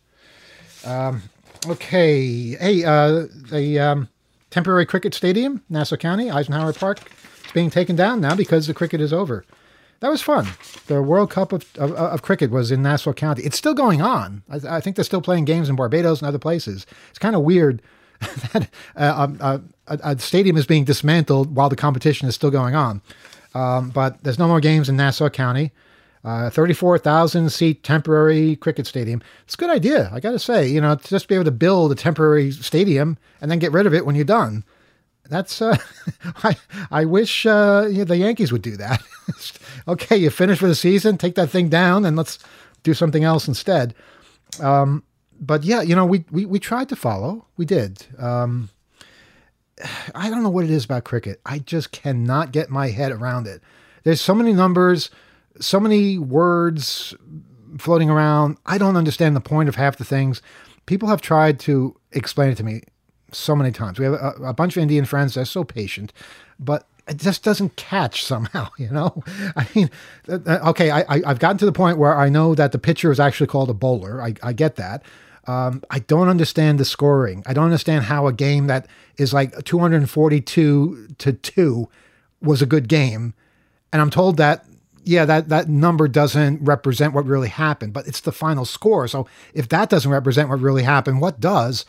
Um, okay. Hey, uh, the um, temporary cricket stadium, Nassau County, Eisenhower Park, it's being taken down now because the cricket is over. That was fun. The World Cup of, of, of cricket was in Nassau County. It's still going on. I, I think they're still playing games in Barbados and other places. It's kind of weird that uh, a, a, a stadium is being dismantled while the competition is still going on. Um, but there's no more games in Nassau County. Uh, thirty-four thousand seat temporary cricket stadium. It's a good idea, I got to say. You know, to just be able to build a temporary stadium and then get rid of it when you're done. That's, uh, I, I wish uh, the Yankees would do that. Okay, you finished for the season, take that thing down and let's do something else instead. Um, but yeah, you know, we, we, we tried to follow. We did. Um, I don't know what it is about cricket. I just cannot get my head around it. There's so many numbers, so many words floating around. I don't understand the point of half the things. People have tried to explain it to me so many times. We have a, a bunch of Indian friends that are so patient, but it just doesn't catch somehow, you know? I mean, okay, I, I, I've gotten to the point where I know that the pitcher is actually called a bowler. I, I get that. Um, I don't understand the scoring. I don't understand how a game that is like two hundred forty-two to two was a good game. And I'm told that, yeah, that, that number doesn't represent what really happened, but it's the final score. So if that doesn't represent what really happened, what does?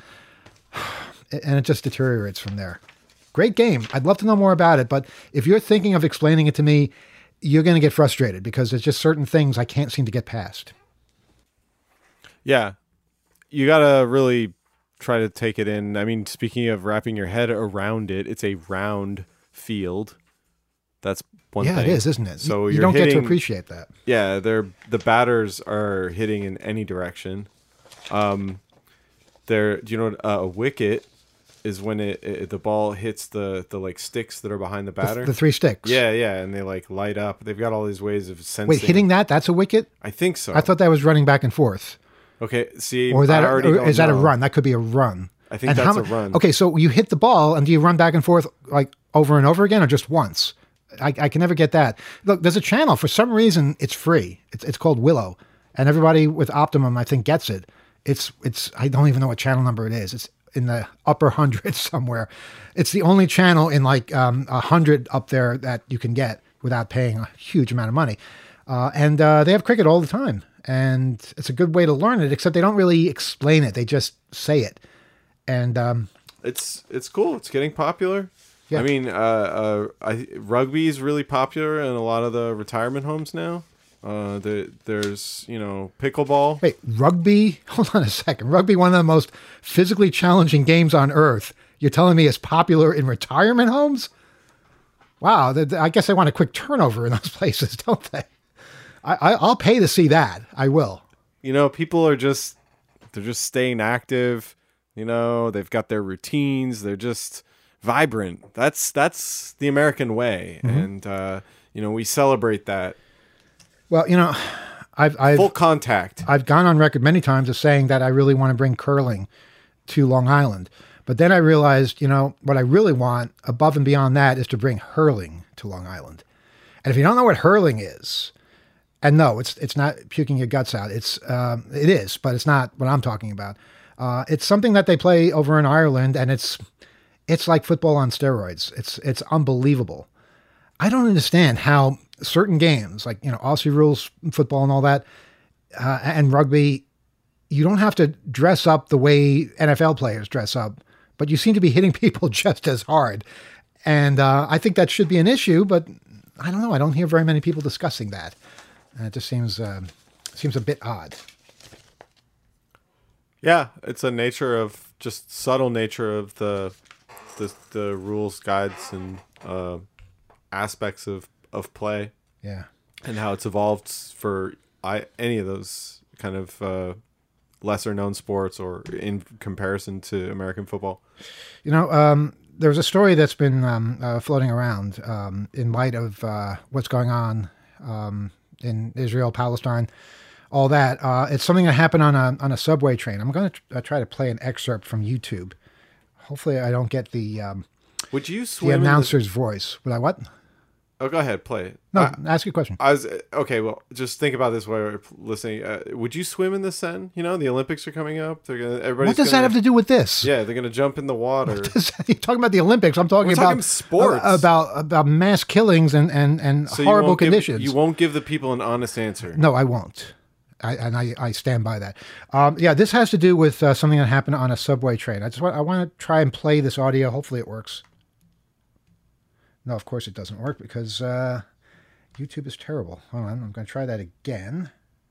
And it just deteriorates from there. Great game. I'd love to know more about it, but if you're thinking of explaining it to me, you're going to get frustrated because there's just certain things I can't seem to get past. Yeah. You got to really try to take it in. I mean, speaking of wrapping your head around it, it's a round field. That's one yeah, thing. Yeah, it is, isn't it? So you, you you're don't hitting, get to appreciate that. Yeah, they're the batters are hitting in any direction. Um, they're, do you know what uh, a wicket is when it, it the ball hits the the like sticks that are behind the batter. The, the three sticks. Yeah, yeah, and they like light up. They've got all these ways of sensing. Wait, hitting that? That's a wicket? I think so. I thought that was running back and forth. Okay, see, or is that I a, already or don't is that a know. run? That could be a run. I think And that's how a mu- run. Okay, so you hit the ball and do you run back and forth like over and over again, or just once? I, I can never get that. Look, there's a channel for some reason. It's free. It's it's called Willow, and everybody with Optimum, I think, gets it. It's it's. I don't even know what channel number it is. It's in the upper hundreds somewhere. It's the only channel in like um, a hundred up there that you can get without paying a huge amount of money. Uh, and uh, they have cricket all the time, and it's a good way to learn it. Except they don't really explain it; they just say it. And um, It's it's cool. It's getting popular. Yeah. I mean, uh, uh, I, rugby is really popular in a lot of the retirement homes now. Uh, the, there's, you know, pickleball. wait, rugby? Hold on a second. Rugby, one of the most physically challenging games on earth. You're telling me it's popular in retirement homes? Wow, th- th- I guess they want a quick turnover in those places, don't they? I, I, I'll pay to see that. I will. You know, people are just, they're just staying active. You know, they've got their routines. They're just vibrant. That's, that's the American way. Mm-hmm. And, uh, you know, we celebrate that. Well, you know, I've I've Full contact. I've gone on record many times as saying that I really want to bring curling to Long Island. But then I realized, you know, what I really want above and beyond that is to bring hurling to Long Island. And if you don't know what hurling is, and no, it's it's not puking your guts out. It's um, it is, but it's not what I'm talking about. Uh, it's something that they play over in Ireland, and it's it's like football on steroids. It's it's unbelievable. I don't understand how certain games, like, you know, Aussie rules football and all that, uh, and rugby, you don't have to dress up the way N F L players dress up, but you seem to be hitting people just as hard. And uh, I think that should be an issue, but I don't know. I don't hear very many people discussing that. And it just seems uh, seems a bit odd. Yeah, it's a nature of just subtle nature of the the, the rules, guides, and uh, aspects of, of play, Yeah. and how it's evolved for I, any of those kind of uh, lesser known sports or in comparison to American football. You know, um, there's a story that's been um, uh, floating around um, in light of uh, what's going on um, in Israel, Palestine, all that. Uh, it's something that happened on a on a subway train. I'm going to tr- uh, try to play an excerpt from YouTube. Hopefully, I don't get the um, Would you the swim? in announcer's voice. Would I what? Oh, go ahead, play it. No, I, ask your question. I was okay. Well, just think about this while we're listening. Uh, would you swim in the Seine? You know, the Olympics are coming up. They're gonna. Everybody's What does gonna, that have to do with this? Yeah, they're gonna jump in the water. You're talking about the Olympics. I'm talking We're about talking sports. uh, about about mass killings and and, and So you horrible won't give- conditions. you won't give the people an honest answer. No, I won't. I, and I, I stand by that. Um, yeah, this has to do with uh, something that happened on a subway train. I just want I want to try and play this audio. Hopefully, it works. No, of course it doesn't work because uh, YouTube is terrible. Hold on, I'm going to try that again.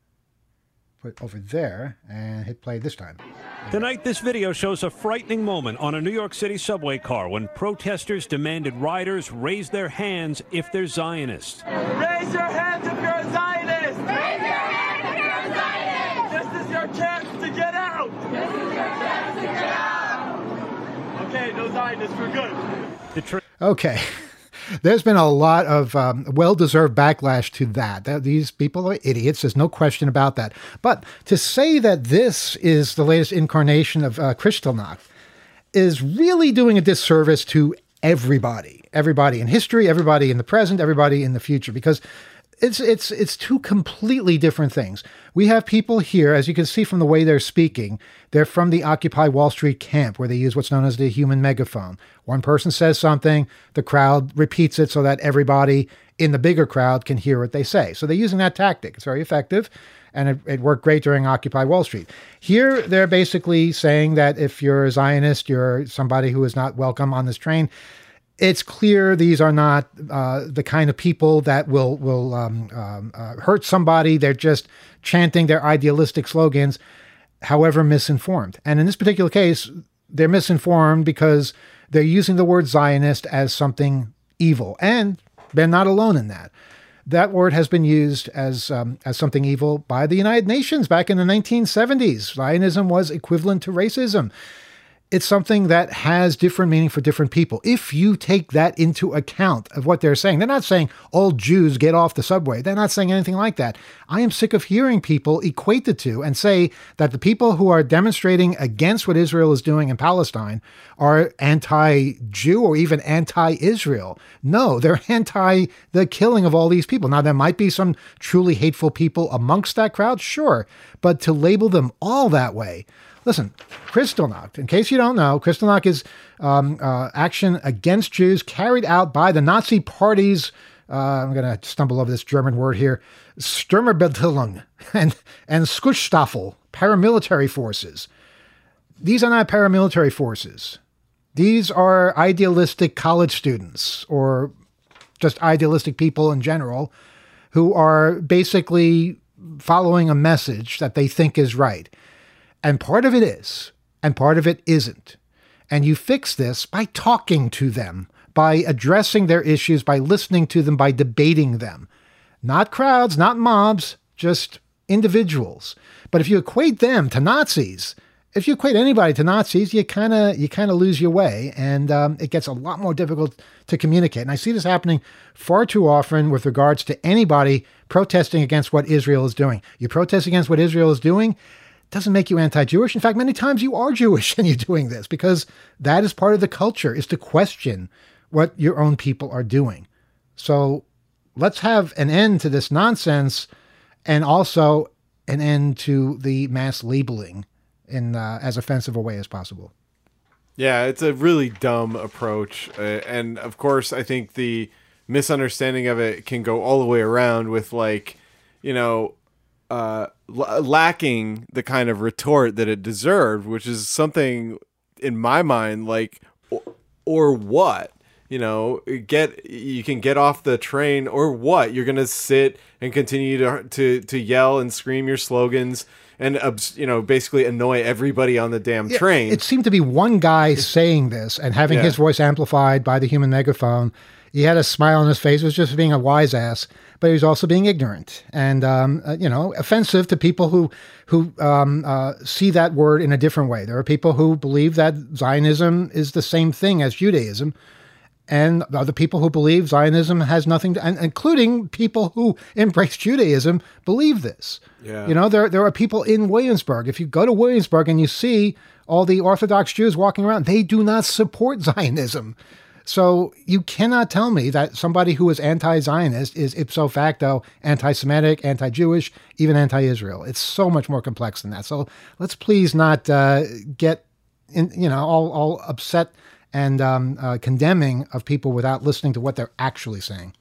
Put it over there and hit play this time. Tonight, this video shows a frightening moment on a New York City subway car when protesters demanded riders raise their hands if they're Zionists. Raise your hands if you're a Zionist! Raise your hands if you're a Zionist! This is your chance to get out! This is your chance to get out! Okay, no Zionists, we're good. The tra- Okay. There's been a lot of um, well-deserved backlash to that. that. These people are idiots. There's no question about that. But to say that this is the latest incarnation of uh, Kristallnacht is really doing a disservice to everybody. Everybody in history, everybody in the present, everybody in the future, because it's it's it's two completely different things. We have people here, as you can see from the way they're speaking, they're from the Occupy Wall Street camp, where they use what's known as the human megaphone. One person says something, the crowd repeats it so that everybody in the bigger crowd can hear what they say. So they're using that tactic. It's very effective, and it, it worked great during Occupy Wall Street. Here, they're basically saying that if you're a Zionist, you're somebody who is not welcome on this train. It's clear these are not uh, the kind of people that will will um, um, uh, hurt somebody. They're just chanting their idealistic slogans, however misinformed. And in this particular case, they're misinformed because they're using the word Zionist as something evil. And they're not alone in that. That word has been used as um, as something evil by the United Nations back in the nineteen seventies. Zionism was equivalent to racism. it's something that has different meaning for different people. If you take that into account of what they're saying, they're not saying all Jews get off the subway. They're not saying anything like that. I am sick of hearing people equate the two and say that the people who are demonstrating against what Israel is doing in Palestine are anti-Jew or even anti-Israel. No, they're anti the killing of all these people. Now, there might be some truly hateful people amongst that crowd, sure, but to label them all that way. Listen, Kristallnacht, in case you don't know, Kristallnacht is um, uh, action against Jews carried out by the Nazi Party's, uh, I'm going to stumble over this German word here, Sturmbevölkerung and, and Schutzstaffel, paramilitary forces. These are not paramilitary forces. These are idealistic college students or just idealistic people in general who are basically following a message that they think is right. And part of it is, and part of it isn't. And you fix this by talking to them, by addressing their issues, by listening to them, by debating them. Not crowds, not mobs, just individuals. But if you equate them to Nazis, if you equate anybody to Nazis, you kind of you kind of lose your way, and um, it gets a lot more difficult to communicate. And I see this happening far too often with regards to anybody protesting against what Israel is doing. You protest against what Israel is doing, doesn't make you anti-Jewish. In fact, many times you are Jewish and you're doing this because that is part of the culture, is to question what your own people are doing. So let's have an end to this nonsense and also an end to the mass labeling in uh, as offensive a way as possible. Yeah, it's a really dumb approach. Uh, and of course, I think the misunderstanding of it can go all the way around with, like, you know, uh, l- lacking the kind of retort that it deserved, which is something in my mind, like, or, or what? You know, get you can get off the train, or what? You're gonna sit and continue to to to yell and scream your slogans and, you know, basically annoy everybody on the damn yeah, train. It seemed to be one guy saying this and having yeah. his voice amplified by the human megaphone. He had a smile on his face. It was just being a wise ass, but he was also being ignorant and, um, uh, you know, offensive to people who who um, uh, see that word in a different way. There are people who believe that Zionism is the same thing as Judaism, and other people who believe Zionism has nothing to, and including people who embrace Judaism, believe this. Yeah. You know, there there are people in Williamsburg. If you go to Williamsburg and you see all the Orthodox Jews walking around, they do not support Zionism. So you cannot tell me that somebody who is anti-Zionist is ipso facto anti-Semitic, anti-Jewish, even anti-Israel. It's so much more complex than that. So let's please not uh, get, in, you know, all, all upset and um, uh, condemning of people without listening to what they're actually saying.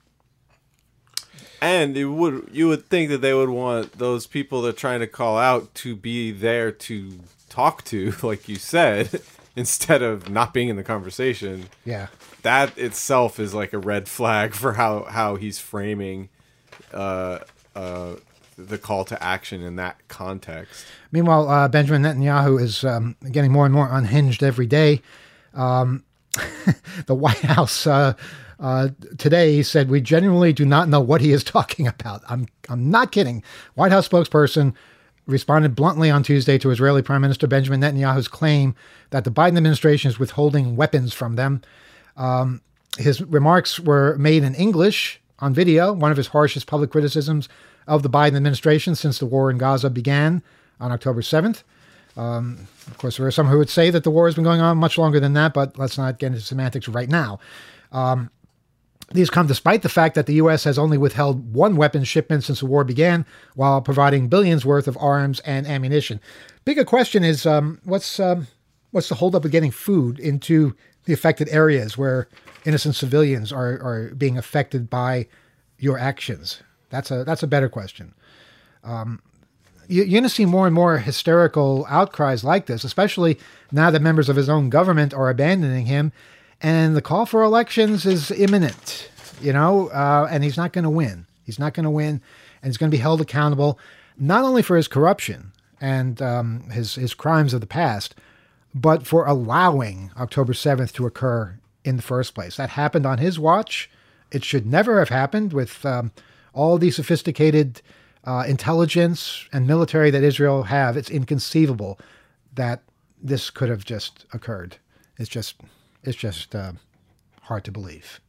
And it would you would think that they would want those people they're trying to call out to be there to talk to, like you said, instead of not being in the conversation. Yeah. That itself is like a red flag for how, how he's framing uh, uh, the call to action in that context. Meanwhile, uh, Benjamin Netanyahu is um, getting more and more unhinged every day. Um, the White House uh, uh, today said, we genuinely do not know what he is talking about. I'm I'm not kidding. White House spokesperson responded bluntly on Tuesday to Israeli Prime Minister Benjamin Netanyahu's claim that the Biden administration is withholding weapons from them. Um, his remarks were made in English on video, one of his harshest public criticisms of the Biden administration since the war in Gaza began on October seventh. Um, of course, there are some who would say that the war has been going on much longer than that, but let's not get into semantics right now. Um, these come despite the fact that the U S has only withheld one weapons shipment since the war began, while providing billions worth of arms and ammunition. Bigger question is, um, what's um, what's the holdup of getting food into the affected areas where innocent civilians are, are being affected by your actions? That's a that's a better question. Um, you, you're going to see more and more hysterical outcries like this, especially now that members of his own government are abandoning him, and the call for elections is imminent. You know, uh, and he's not going to win. He's not going to win, and he's going to be held accountable not only for his corruption and um, his his crimes of the past, but for allowing October seventh to occur in the first place. That happened on his watch. It should never have happened with um, all the sophisticated uh, intelligence and military that Israel have. It's inconceivable that this could have just occurred. It's just, it's just uh, hard to believe.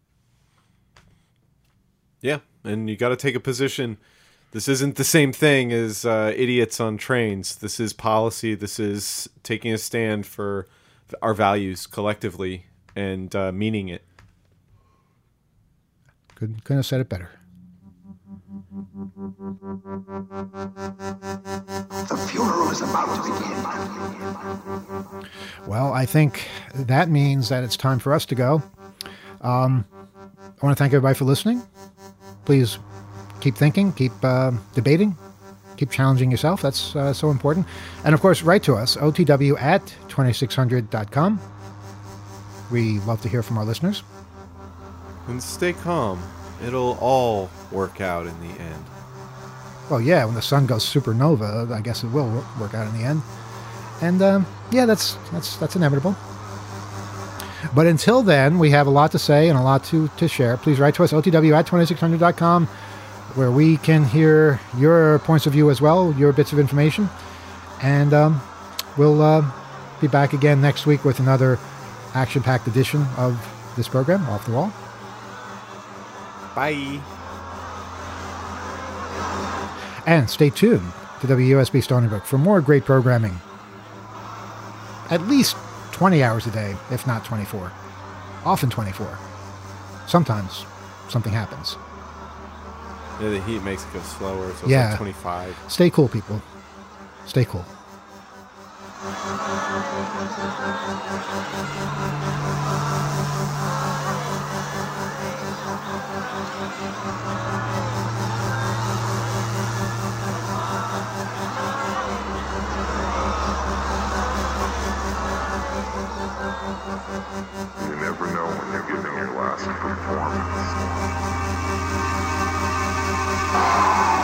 Yeah, and you got to take a position. This isn't the same thing as uh, idiots on trains. This is policy. This is taking a stand for our values collectively and uh, meaning it. Couldn't, couldn't have said it better. The funeral is about to begin. Well, I think that means that it's time for us to go. Um, I want to thank everybody for listening. Please keep thinking, keep uh, debating, keep challenging yourself. That's uh, so important. And of course, write to us, O T W at twenty-six hundred dot com. We love to hear from our listeners. And stay calm. It'll all work out in the end. Well, yeah, when the sun goes supernova, I guess it will work out in the end. And um, yeah, that's that's that's inevitable. But until then, we have a lot to say and a lot to, to share. Please write to us, O T W at twenty-six hundred dot com, where we can hear your points of view as well, your bits of information. And um, we'll uh, be back again next week with another action-packed edition of this program, Off the Wall. Bye. And stay tuned to W U S B Stony Brook for more great programming. At least twenty hours a day, if not twenty-four. Often twenty-four. Sometimes something happens. Yeah, the heat makes it go slower, so it's Yeah. like twenty-five. Stay cool, people. Stay cool. You never know when you're giving your last performance.